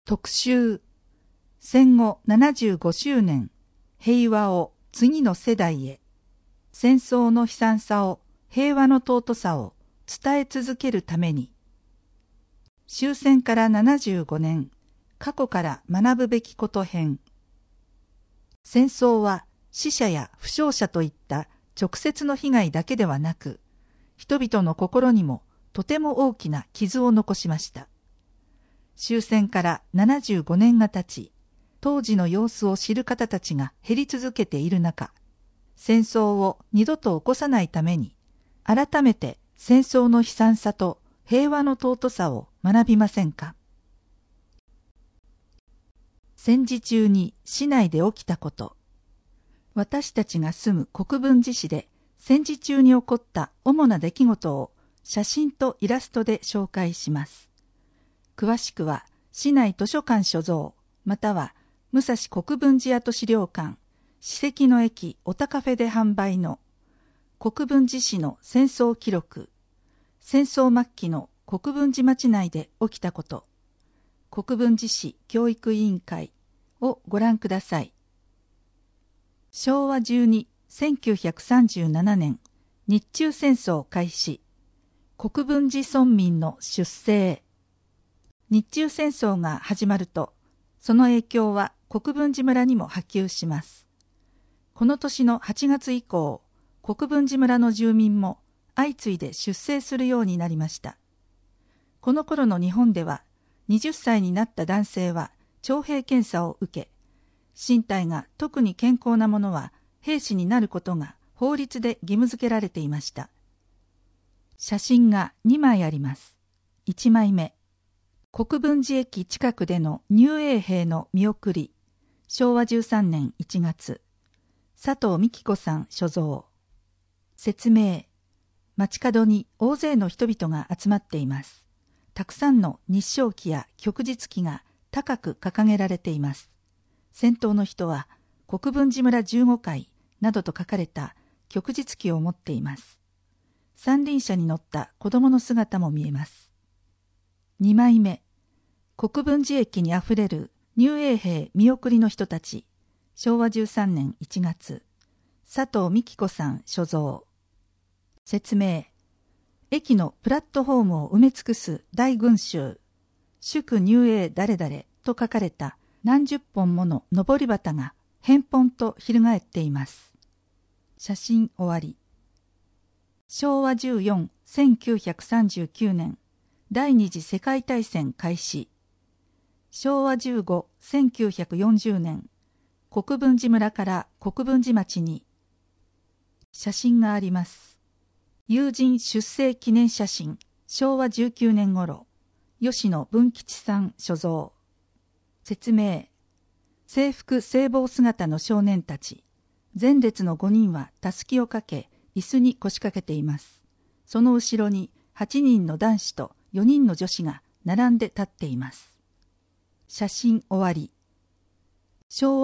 特集、戦後75周年、平和を次の世代へ。戦争の悲惨さを、平和の尊さを伝え続けるために。終戦から75年、過去から学ぶべきこと編。戦争は死者や負傷者といった直接の被害だけではなく、人々の心にもとても大きな傷を残しました。終戦から75年が経ち、当時の様子を知る方たちが減り続けている中、戦争を二度と起こさないために、改めて戦争の悲惨さと平和の尊さを学びませんか。戦時中に市内で起きたこと。私たちが住む国分寺市で戦時中に起こった主な出来事を写真とイラストで紹介します。詳しくは市内図書館所蔵または武蔵国分寺跡資料館史跡の駅おたカフェで販売の国分寺市の戦争記録、戦争末期の国分寺町内で起きたこと、国分寺市教育委員会をご覧ください。昭和12、1937年、日中戦争開始、国分寺村民の出征。日中戦争が始まると、その影響は国分寺村にも波及します。この年の8月以降、国分寺村の住民も相次いで出征するようになりました。この頃の日本では、20歳になった男性は徴兵検査を受け、身体が特に健康な者は兵士になることが法律で義務付けられていました。写真が2枚あります。1枚目、国分寺駅近くでの入営兵の見送り、昭和13年1月、佐藤美希子さん所蔵。説明、街角に大勢の人々が集まっています。たくさんの日章旗や旭日旗が高く掲げられています。先頭の人は国分寺村15階などと書かれた旭日旗を持っています。三輪車に乗った子供の姿も見えます。2枚目、国分寺駅にあふれる入営兵見送りの人たち。昭和13年1月、佐藤美希子さん所蔵。説明、駅のプラットフォームを埋め尽くす大群衆、祝入営誰々と書かれた何十本もの上り旗が返本と翻っています。写真終わり。昭和14、1939年、第二次世界大戦開始。昭和15、1940年、国分寺村から国分寺町に。写真があります。友人出征記念写真、昭和19年頃、吉野文吉さん所蔵。説明、制服制帽姿の少年たち、前列の5人はたすきをかけ、椅子に腰掛けています。その後ろに8人の男子と4人の女子が並んで立っています。写真終わり。昭和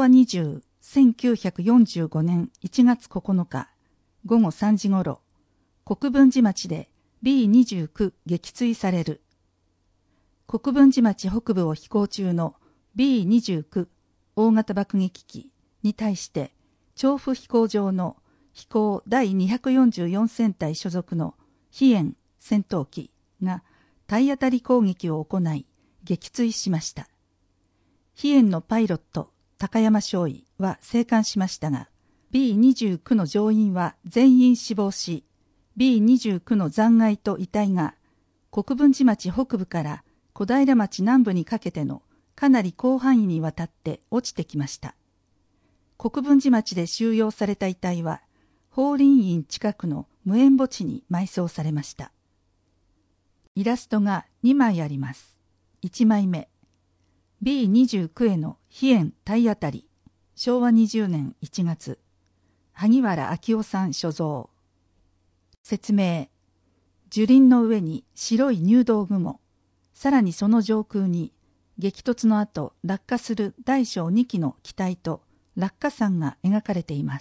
20、1945年1月9日、午後3時ごろ、国分寺町で B29 撃墜される。国分寺町北部を飛行中の B29 大型爆撃機に対して、調布飛行場の飛行第244戦隊所属の飛燕戦闘機が体当たり攻撃を行い撃墜しました。飛燕のパイロット高山少尉は生還しましたが、B29 の乗員は全員死亡し、B29 の残骸と遺体が国分寺町北部から小平町南部にかけてのかなり広範囲にわたって落ちてきました。国分寺町で収容された遺体は、法輪院近くの無縁墓地に埋葬されました。イラストが2枚あります。1枚目、B29 への飛燕体当たり、昭和20年1月、萩原明夫さん所蔵。説明、樹林の上に白い入道雲、さらにその上空に激突の後落下する大小2機の機体と落下傘が描かれています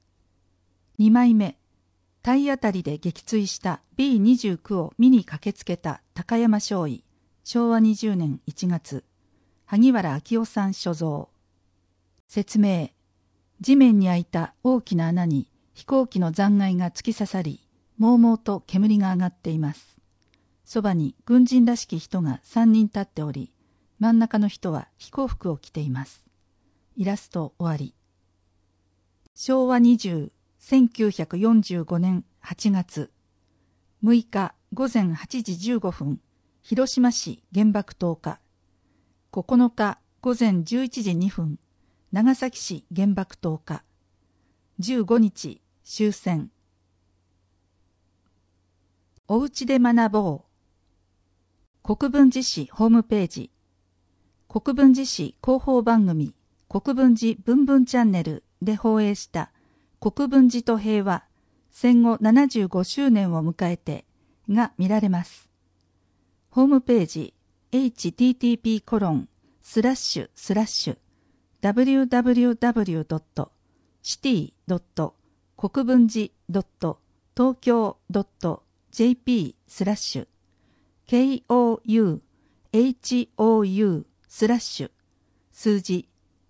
。2枚目、体当たりで撃墜した B29 を見に駆けつけた高山少尉、昭和20年1月、 萩原明夫さん所蔵。説明。地面に開いた大きな穴に飛行機の残骸が突き刺さり、もうもうと煙が上がっています。そばに軍人らしき人が3人立っており、真ん中の人は飛行服を着ています。イラスト終わり。昭和20、1945年8月6日午前8時15分、広島市原爆投下。9日午前11時2分、長崎市原爆投下。15日終戦。おうちで学ぼう。国分寺市ホームページ。国分寺市広報番組国分寺ぶんぶんチャンネルで放映した国分寺と平和戦後75周年を迎えてが見られます。ホームページ http://www.city.国分寺.tokyo.jp/ 数字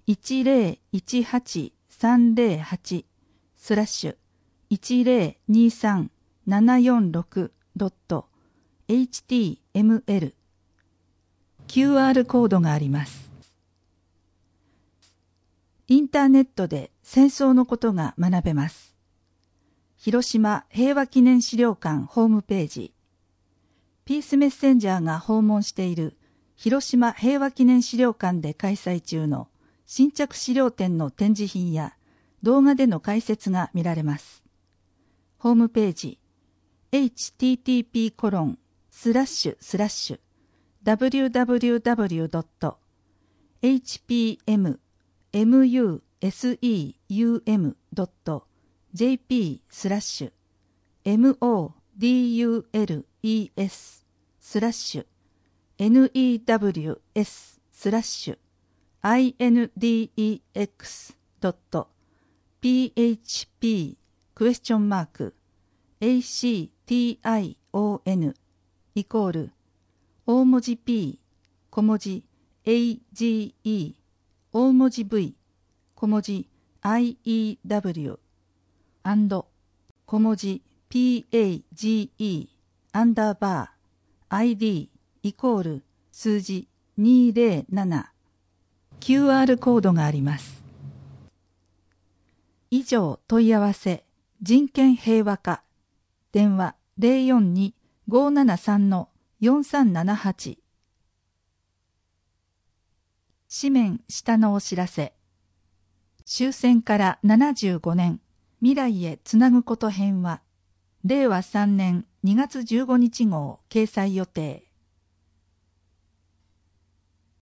1023346.html QR コードがあります。インターネットで戦争のことが学べます。広島平和記念資料館ホームページ。ピースメッセンジャーが訪問している広島平和記念資料館で開催中の新着資料展の展示品や動画での解説が見られます。ホームページ http://www.hpmuseum.jp/index/php ACTION 大文字 P 小文字 AGE 大文字 V 小文字 IEW 小文字 PAGE アンダーバー ID 数字207 QR コードがあります。以上問い合わせ人権平和課電話 042-573-4378 紙面下のお知らせ。終戦から75年未来へつなぐこと編は令和3年2月15日号掲載予定。